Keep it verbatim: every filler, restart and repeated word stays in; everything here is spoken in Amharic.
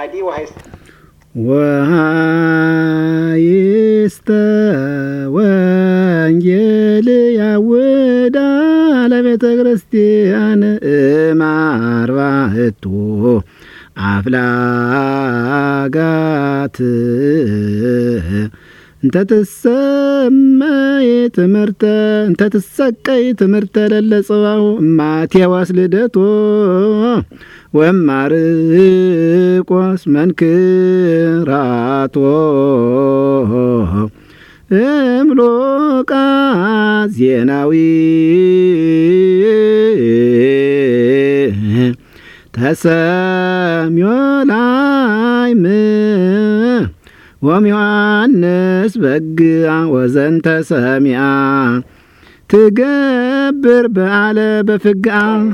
عادي وهيست وهيست ወንጌል ያውዳል ቤተ ክርስቲያን እማርባህቱ አፍላጋት እንተ ትሰመይ ትምህርተ እንተ ትሰቀይ ትምህርተ ለለጽባው ማቴዎስ ልደቶ ወማርቆስ መንክራቶ እምሎቃስ ዜናዊ ተሰምዮ ላይም ወምዮሐንስ በግአ ወዘንተ ሰሚአ ትገብር በዓለ በፍግአ